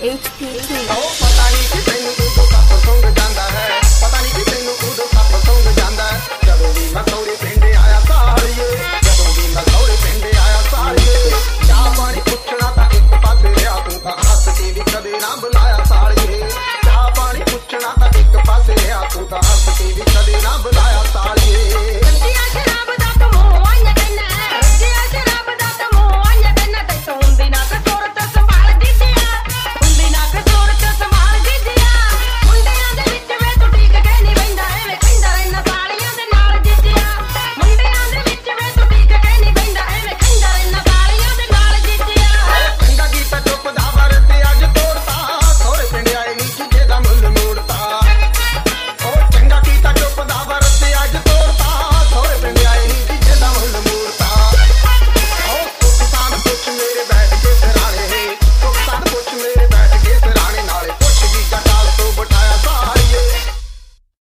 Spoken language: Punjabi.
HPT ਪਤਾ ਨਹੀਂ ਕਿ ਤੈਨੂੰ ਉਦੋਂ ਸੱਪ ਸੁੰਘ ਜਾਂਦਾ ਹੈ, ਪਤਾ ਨਹੀਂ ਕਿ ਤੈਨੂੰ ਉਦੋਂ ਸੱਪ ਸੁੰਘ ਜਾਂਦਾ ਹੈ। ਜਦੋਂ ਵੀ ਮੈਂ ਸਹੁਰੇ ਪਿੰਡ ਆਇਆ ਸਾਰੀਏ, ਜਦੋਂ ਵੀ ਮੈਂ ਸਹੁਰੇ ਪਿੰਡ ਆਇਆ ਸਾਰੀਏ, ਚਾਹ ਪਾਣੀ ਪੁੱਛਣਾ